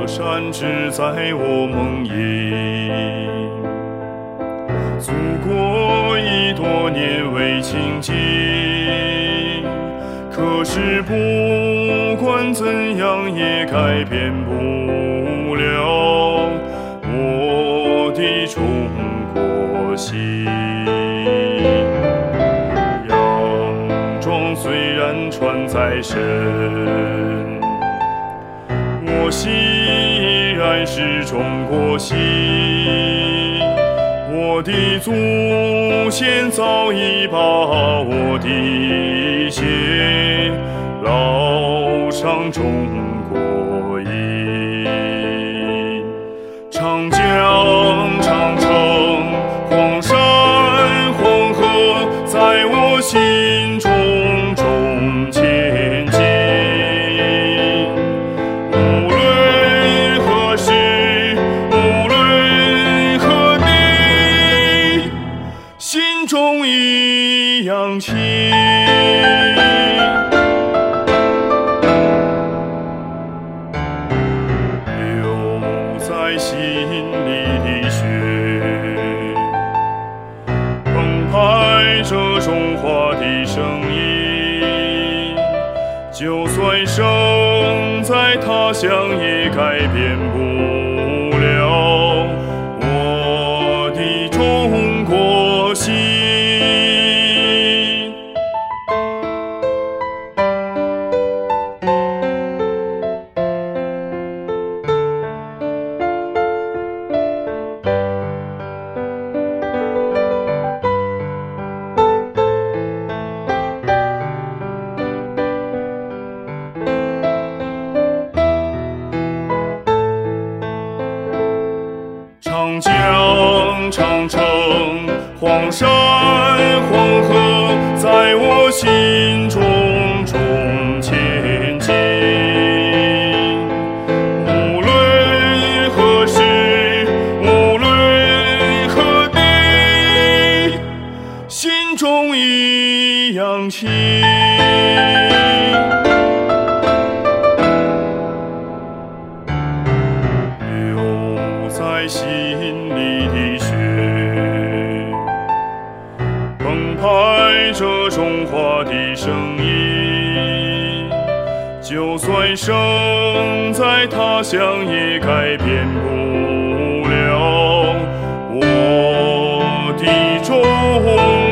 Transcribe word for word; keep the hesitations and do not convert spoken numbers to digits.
山只在我梦萦。祖国已多年未亲近，可是不管怎样也改变不了我的中国心。洋装虽然穿在身，我心依然是中国心。我的祖先早已把我的血烙上中国印。长江、长城、黄山、黄河，在我心中重前进。无论何时，无论何地，心中一样亲。留在心里的血，澎湃着中华的声音。就算生在他乡，也改变不了我的中国心。长江、长城、黄山、黄河，在我心中重前进。无论何时，无论何地，心中一样亲。在心里的血，澎湃着中华的声音。就算生在他乡，也改变不了我的中